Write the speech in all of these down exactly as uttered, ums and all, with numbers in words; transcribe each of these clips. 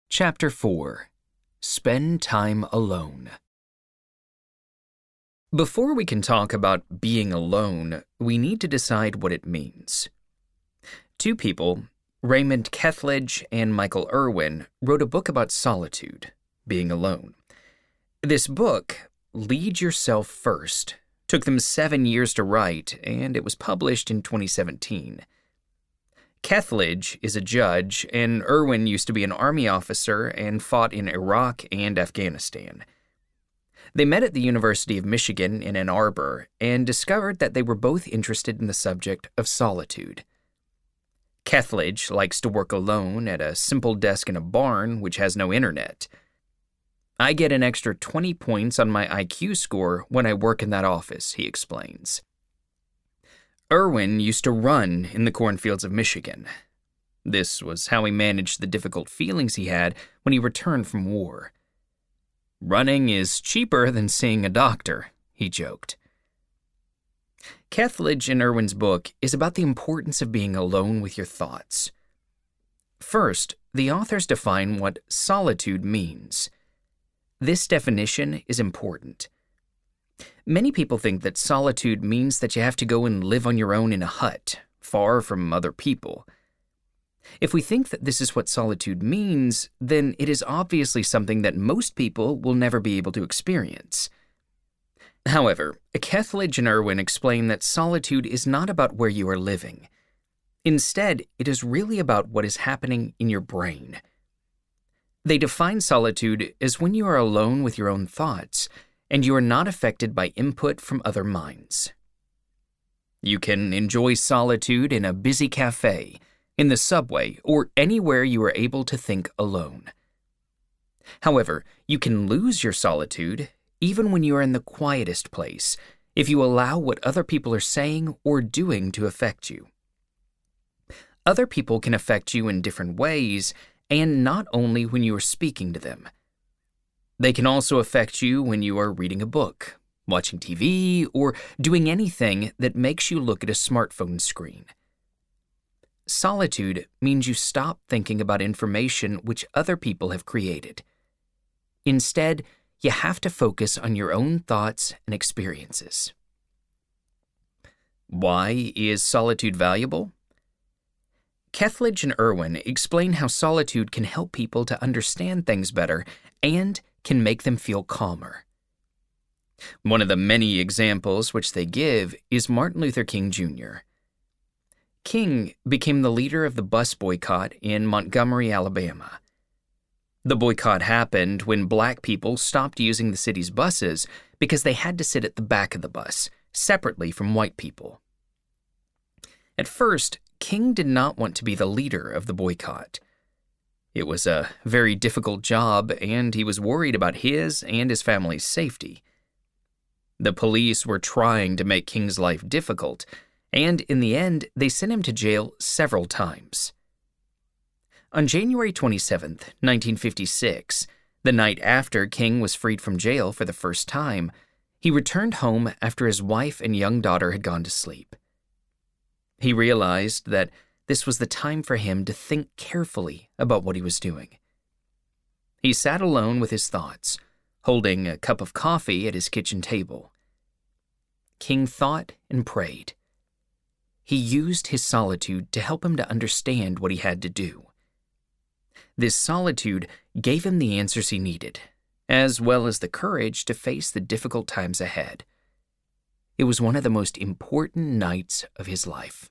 Chapter four. Spend Time Alone. Before we can talk about being alone, we need to decide what it means. Two people, Raymond Kethledge and Michael Irwin, wrote a book about solitude, being alone. This book, Lead Yourself First, took them seven years to write, and it was published in twenty seventeen. Kethledge is a judge, and Irwin used to be an army officer and fought in Iraq and Afghanistan. They met at the University of Michigan in Ann Arbor and discovered that they were both interested in the subject of solitude. Kethledge likes to work alone at a simple desk in a barn which has no internet. "I get an extra twenty points on my I Q score when I work in that office," he explains. Irwin used to run in the cornfields of Michigan. This was how he managed the difficult feelings he had when he returned from war. "Running is cheaper than seeing a doctor," he joked. Kethledge and Irwin's book is about the importance of being alone with your thoughts. First, the authors define what solitude means. This definition is important. Many people think that solitude means that you have to go and live on your own in a hut, far from other people. If we think that this is what solitude means, then it is obviously something that most people will never be able to experience. However, Kethledge and Irwin explain that solitude is not about where you are living. Instead, it is really about what is happening in your brain. They define solitude as when you are alone with your own thoughts, and you are not affected by input from other minds. You can enjoy solitude in a busy cafe, in the subway, or anywhere you are able to think alone. However, you can lose your solitude even when you are in the quietest place if you allow what other people are saying or doing to affect you. Other people can affect you in different ways, and not only when you are speaking to them. They can also affect you when you are reading a book, watching T V, or doing anything that makes you look at a smartphone screen. Solitude means you stop thinking about information which other people have created. Instead, you have to focus on your own thoughts and experiences. Why is solitude valuable? Kethledge and Irwin explain how solitude can help people to understand things better and can make them feel calmer. One of the many examples which they give is Martin Luther King Junior King became the leader of the bus boycott in Montgomery, Alabama. The boycott happened when black people stopped using the city's buses because they had to sit at the back of the bus, separately from white people. At first, King did not want to be the leader of the boycott. It was a very difficult job, and he was worried about his and his family's safety. The police were trying to make King's life difficult, and in the end, they sent him to jail several times. On January twenty-seventh, nineteen fifty-six, the night after King was freed from jail for the first time, he returned home after his wife and young daughter had gone to sleep. He realized that this was the time for him to think carefully about what he was doing. He sat alone with his thoughts, holding a cup of coffee at his kitchen table. King thought and prayed. He used his solitude to help him to understand what he had to do. This solitude gave him the answers he needed, as well as the courage to face the difficult times ahead. It was one of the most important nights of his life.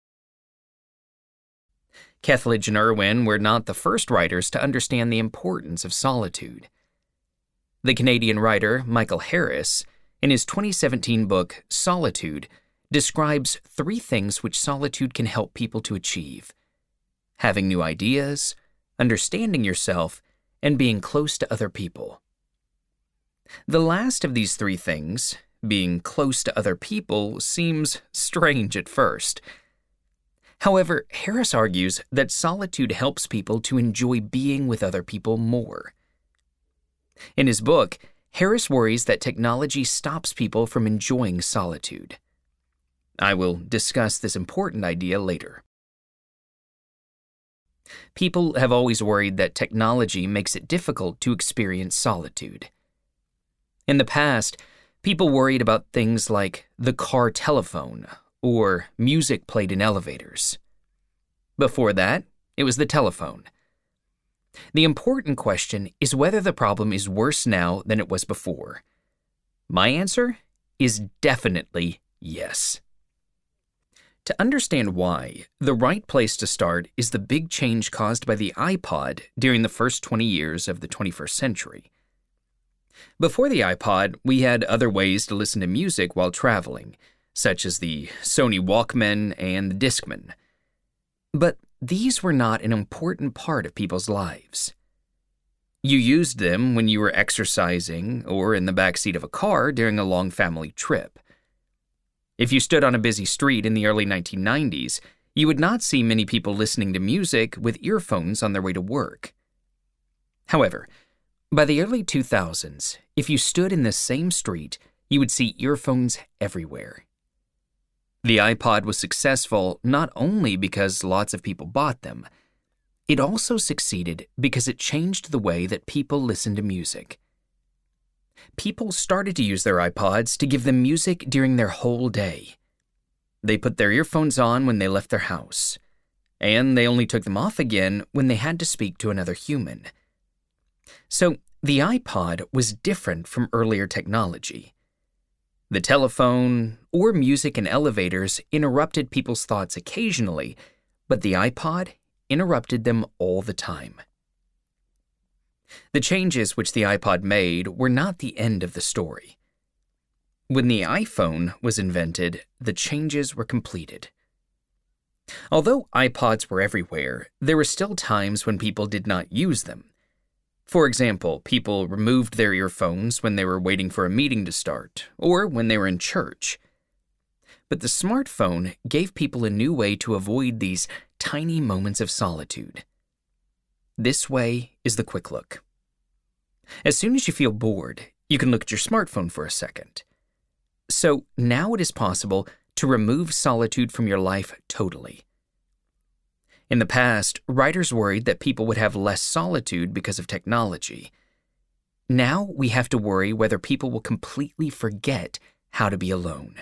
Kethledge and Irwin were not the first writers to understand the importance of solitude. The Canadian writer Michael Harris, in his twenty seventeen book Solitude, describes three things which solitude can help people to achieve: having new ideas, understanding yourself, and being close to other people. The last of these three things, being close to other people, seems strange at first. However, Harris argues that solitude helps people to enjoy being with other people more. In his book, Harris worries that technology stops people from enjoying solitude. I will discuss this important idea later. People have always worried that technology makes it difficult to experience solitude. In the past, people worried about things like the car telephone or music played in elevators. Before that, it was the telephone. The important question is whether the problem is worse now than it was before. My answer is definitely yes. To understand why, the right place to start is the big change caused by the iPod during the first twenty years of the twenty-first century. Before the iPod, we had other ways to listen to music while traveling, such as the Sony Walkman and the Discman. But these were not an important part of people's lives. You used them when you were exercising or in the backseat of a car during a long family trip. If you stood on a busy street in the early nineteen nineties, you would not see many people listening to music with earphones on their way to work. However, by the early two thousands, if you stood in the same street, you would see earphones everywhere. The iPod was successful not only because lots of people bought them, it also succeeded because it changed the way that people listened to music. People started to use their iPods to give them music during their whole day. They put their earphones on when they left their house, and they only took them off again when they had to speak to another human. So, the iPod was different from earlier technology. The telephone or music in elevators interrupted people's thoughts occasionally, but the iPod interrupted them all the time. The changes which the iPod made were not the end of the story. When the iPhone was invented, the changes were completed. Although iPods were everywhere, there were still times when people did not use them. For example, people removed their earphones when they were waiting for a meeting to start, or when they were in church. But the smartphone gave people a new way to avoid these tiny moments of solitude. This way is the quick look. As soon as you feel bored, you can look at your smartphone for a second. So now it is possible to remove solitude from your life totally. In the past, writers worried that people would have less solitude because of technology. Now we have to worry whether people will completely forget how to be alone.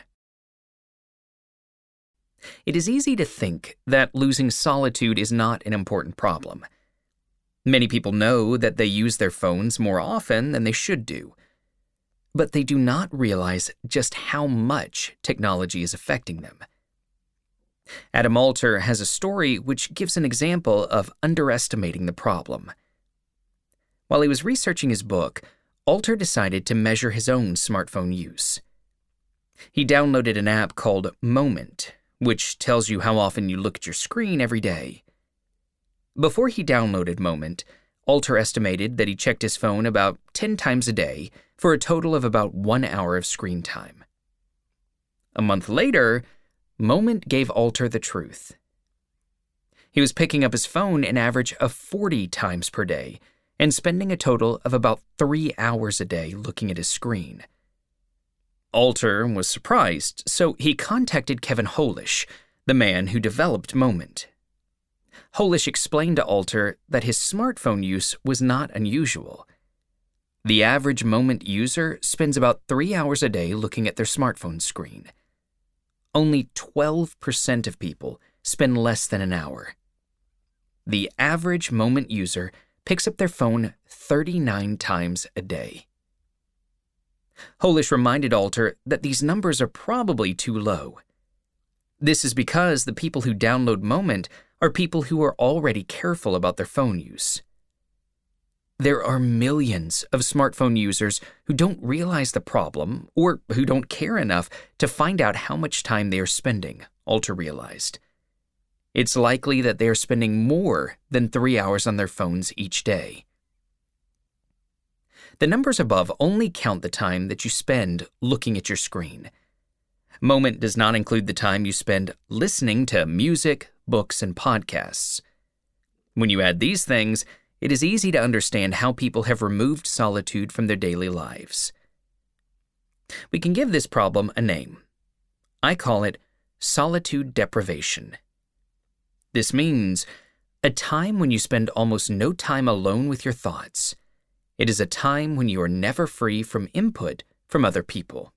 It is easy to think that losing solitude is not an important problem. Many people know that they use their phones more often than they should do, but they do not realize just how much technology is affecting them. Adam Alter has a story which gives an example of underestimating the problem. While he was researching his book, Alter decided to measure his own smartphone use. He downloaded an app called Moment, which tells you how often you look at your screen every day. Before he downloaded Moment, Alter estimated that he checked his phone about ten times a day for a total of about one hour of screen time. A month later, Moment gave Alter the truth. He was picking up his phone an average of forty times per day and spending a total of about three hours a day looking at his screen. Alter was surprised, so he contacted Kevin Holish, the man who developed Moment. Holish explained to Alter that his smartphone use was not unusual. The average Moment user spends about three hours a day looking at their smartphone screen. Only twelve percent of people spend less than an hour. The average Moment user picks up their phone thirty-nine times a day. Holish reminded Alter that these numbers are probably too low. This is because the people who download Moment are people who are already careful about their phone use. There are millions of smartphone users who don't realize the problem or who don't care enough to find out how much time they are spending, Alter realized. It's likely that they are spending more than three hours on their phones each day. The numbers above only count the time that you spend looking at your screen. Moment does not include the time you spend listening to music, books, and podcasts. When you add these things, it is easy to understand how people have removed solitude from their daily lives. We can give this problem a name. I call it solitude deprivation. This means A time when you spend almost no time alone with your thoughts. It is a time when you are never free from input from other people.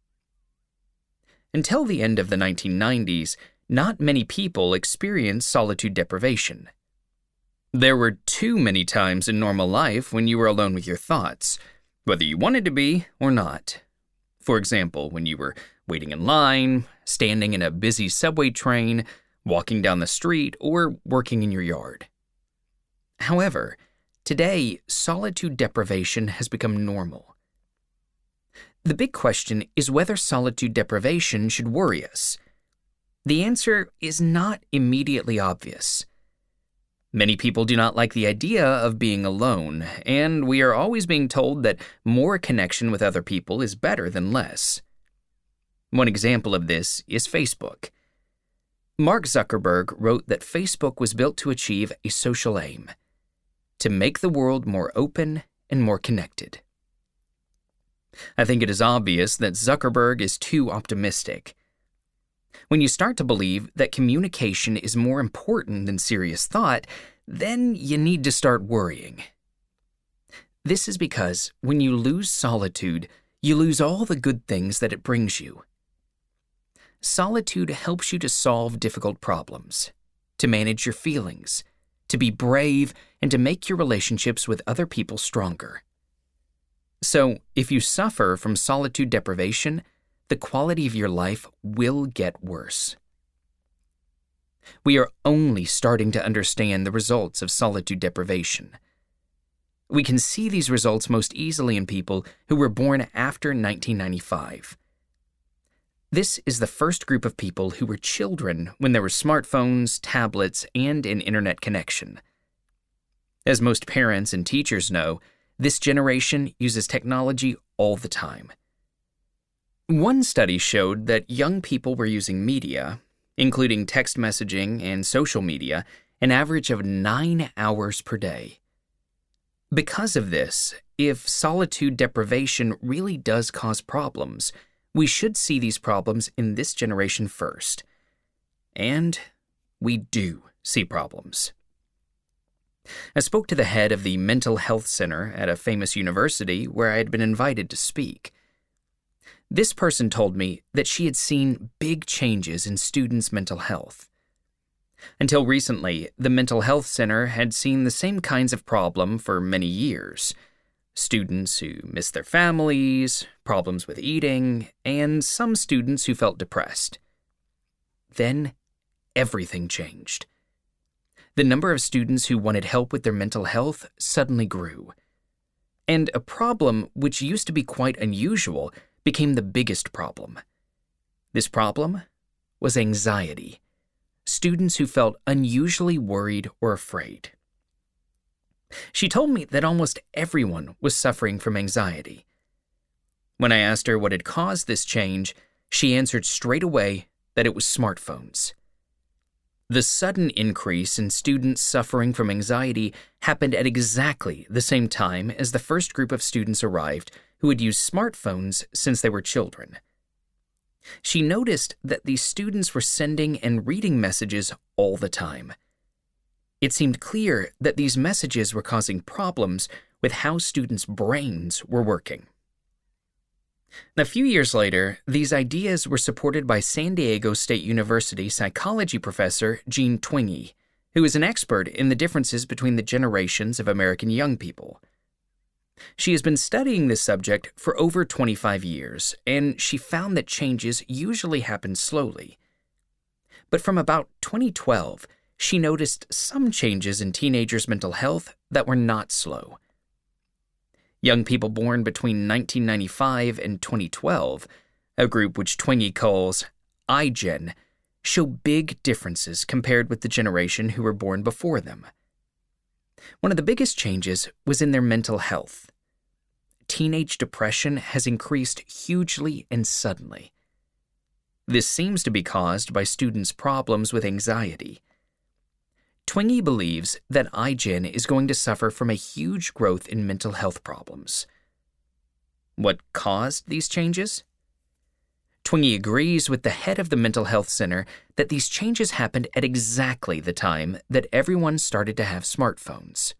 Until the end of the nineteen nineties, not many people experienced solitude deprivation. There were too many times in normal life when you were alone with your thoughts, whether you wanted to be or not. For example, when you were waiting in line, standing in a busy subway train, walking down the street, or working in your yard. However, today, solitude deprivation has become normal. The big question is whether solitude deprivation should worry us. The answer is not immediately obvious. Many people do not like the idea of being alone, and we are always being told that more connection with other people is better than less. One example of this is Facebook. Mark Zuckerberg wrote that Facebook was built to achieve a social aim: to make the world more open and more connected. I think it is obvious that Zuckerberg is too optimistic. When you start to believe that communication is more important than serious thought, then you need to start worrying. This is because when you lose solitude, you lose all the good things that it brings you. Solitude helps you to solve difficult problems, to manage your feelings, to be brave, and to make your relationships with other people stronger. So, if you suffer from solitude deprivation, the quality of your life will get worse. We are only starting to understand the results of solitude deprivation. We can see these results most easily in people who were born after nineteen ninety-five. This is the first group of people who were children when there were smartphones, tablets, and an internet connection. As most parents and teachers know, this generation uses technology all the time. One study showed that young people were using media, including text messaging and social media, an average of nine hours per day. Because of this, if solitude deprivation really does cause problems, we should see these problems in this generation first. And we do see problems. I spoke to the head of the mental health center at a famous university where I had been invited to speak. This person told me that she had seen big changes in students' mental health. Until recently, the mental health center had seen the same kinds of problem for many years. Students who missed their families, problems with eating, and some students who felt depressed. Then, everything changed. The number of students who wanted help with their mental health suddenly grew. And a problem which used to be quite unusual became the biggest problem. This problem was anxiety. Students who felt unusually worried or afraid. She told me that almost everyone was suffering from anxiety. When I asked her what had caused this change, she answered straight away that it was smartphones. The sudden increase in students suffering from anxiety happened at exactly the same time as the first group of students arrived who had used smartphones since they were children. She noticed that these students were sending and reading messages all the time. It seemed clear that these messages were causing problems with how students' brains were working. A few years later, these ideas were supported by San Diego State University psychology professor Jean Twenge, who is an expert in the differences between the generations of American young people. She has been studying this subject for over twenty-five years, and she found that changes usually happen slowly. But from about twenty twelve, she noticed some changes in teenagers' mental health that were not slow. Young people born between nineteen ninety-five and twenty twelve, a group which Twenge calls iGen, show big differences compared with the generation who were born before them. One of the biggest changes was in their mental health. Teenage depression has increased hugely and suddenly. This seems to be caused by students' problems with anxiety. Twenge believes that iGen is going to suffer from a huge growth in mental health problems. What caused these changes? Twenge agrees with the head of the mental health center that these changes happened at exactly the time that everyone started to have smartphones.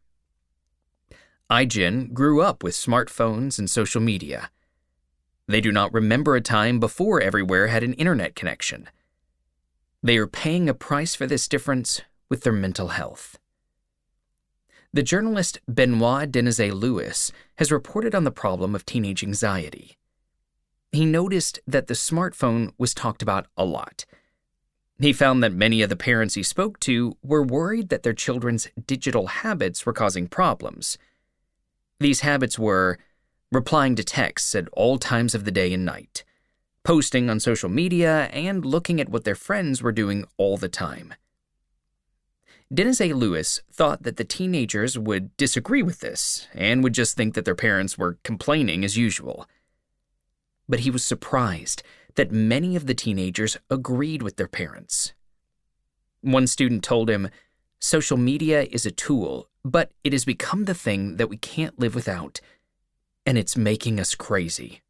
iGen grew up with smartphones and social media. They do not remember a time before everywhere had an internet connection. They are paying a price for this difference with their mental health. The journalist Benoit Denizet-Lewis has reported on the problem of teenage anxiety. He noticed that the smartphone was talked about a lot. He found that many of the parents he spoke to were worried that their children's digital habits were causing problems. These habits were replying to texts at all times of the day and night, posting on social media, and looking at what their friends were doing all the time. Denizet-Lewis thought that the teenagers would disagree with this and would just think that their parents were complaining as usual. But he was surprised that many of the teenagers agreed with their parents. One student told him, "Social media is a tool, but it has become the thing that we can't live without, and it's making us crazy."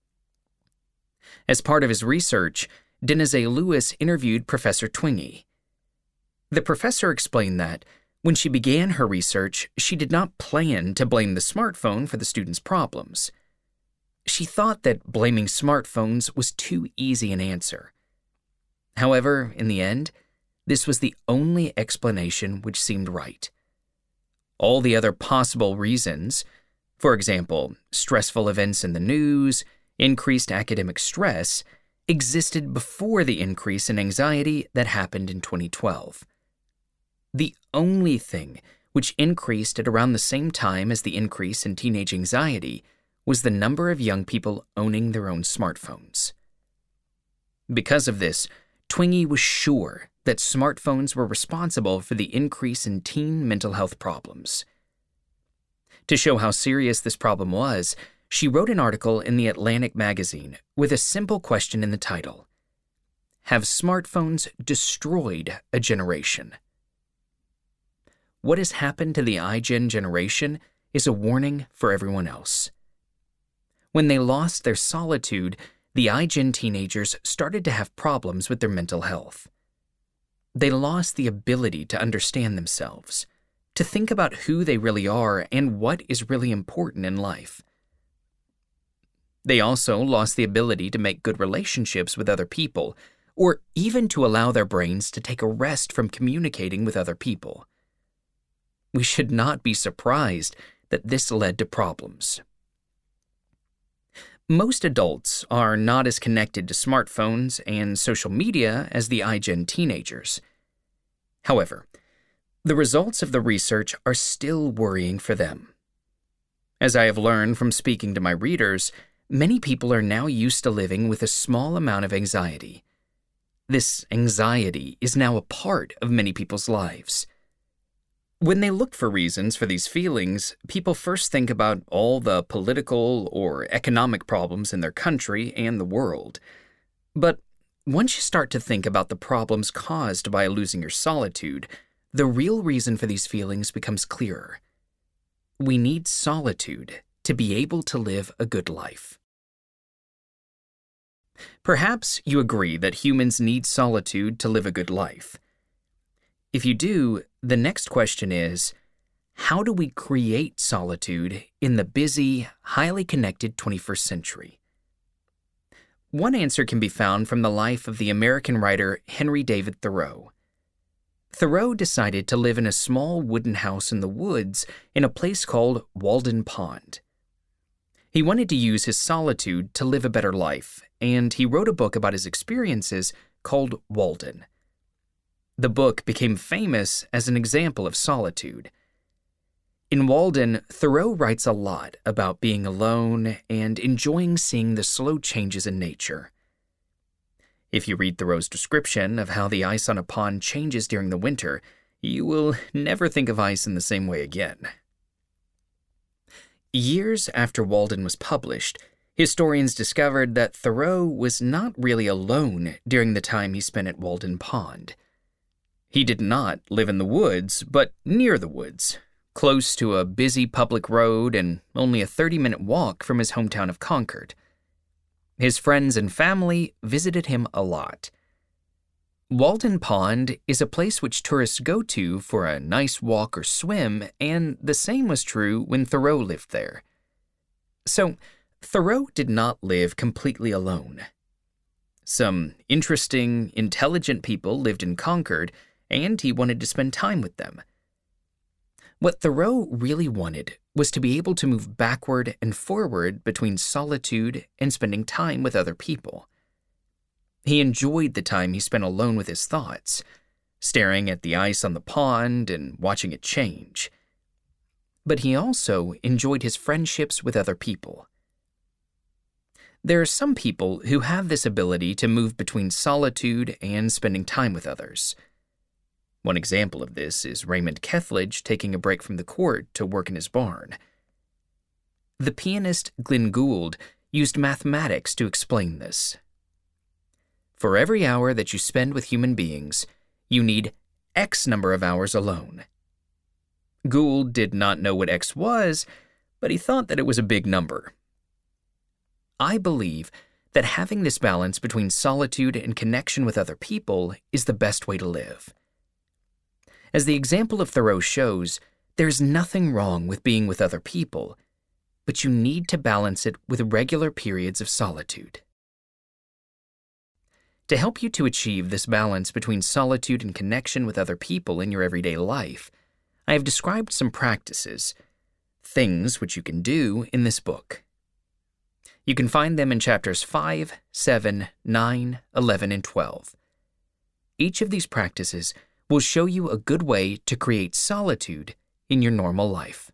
As part of his research, Denizet-Lewis interviewed Professor Twenge. The professor explained that, when she began her research, she did not plan to blame the smartphone for the students' problems. She thought that blaming smartphones was too easy an answer. However, in the end, this was the only explanation which seemed right. All the other possible reasons, for example, stressful events in the news, increased academic stress, existed before the increase in anxiety that happened in twenty twelve. The only thing which increased at around the same time as the increase in teenage anxiety was the number of young people owning their own smartphones. Because of this, Twenge was sure that smartphones were responsible for the increase in teen mental health problems. To show how serious this problem was, she wrote an article in the Atlantic magazine with a simple question in the title: "Have smartphones destroyed a generation?" What has happened to the iGen generation is a warning for everyone else. When they lost their solitude, the iGen teenagers started to have problems with their mental health. They lost the ability to understand themselves, to think about who they really are and what is really important in life. They also lost the ability to make good relationships with other people, or even to allow their brains to take a rest from communicating with other people. We should not be surprised that this led to problems. Most adults are not as connected to smartphones and social media as the iGen teenagers. However, the results of the research are still worrying for them. As I have learned from speaking to my readers, many people are now used to living with a small amount of anxiety. This anxiety is now a part of many people's lives. When they look for reasons for these feelings, people first think about all the political or economic problems in their country and the world. But once you start to think about the problems caused by losing your solitude, the real reason for these feelings becomes clearer. We need solitude to be able to live a good life. Perhaps you agree that humans need solitude to live a good life. If you do, the next question is, how do we create solitude in the busy, highly connected twenty-first century? One answer can be found from the life of the American writer Henry David Thoreau. Thoreau decided to live in a small wooden house in the woods in a place called Walden Pond. He wanted to use his solitude to live a better life, and he wrote a book about his experiences called Walden. The book became famous as an example of solitude. In Walden, Thoreau writes a lot about being alone and enjoying seeing the slow changes in nature. If you read Thoreau's description of how the ice on a pond changes during the winter, you will never think of ice in the same way again. Years after Walden was published, historians discovered that Thoreau was not really alone during the time he spent at Walden Pond. He did not live in the woods, but near the woods, close to a busy public road and only a thirty-minute walk from his hometown of Concord. His friends and family visited him a lot. Walden Pond is a place which tourists go to for a nice walk or swim, and the same was true when Thoreau lived there. So, Thoreau did not live completely alone. Some interesting, intelligent people lived in Concord, and he wanted to spend time with them. What Thoreau really wanted was to be able to move backward and forward between solitude and spending time with other people. He enjoyed the time he spent alone with his thoughts, staring at the ice on the pond and watching it change. But he also enjoyed his friendships with other people. There are some people who have this ability to move between solitude and spending time with others. One example of this is Raymond Kethledge taking a break from the court to work in his barn. The pianist Glenn Gould used mathematics to explain this. For every hour that you spend with human beings, you need X number of hours alone. Gould did not know what X was, but he thought that it was a big number. I believe that having this balance between solitude and connection with other people is the best way to live. As the example of Thoreau shows, there's nothing wrong with being with other people, but you need to balance it with regular periods of solitude. To help you to achieve this balance between solitude and connection with other people in your everyday life, I have described some practices, things which you can do in this book. You can find them in chapters five, seven, nine, eleven, and twelve. Each of these practices will show you a good way to create solitude in your normal life.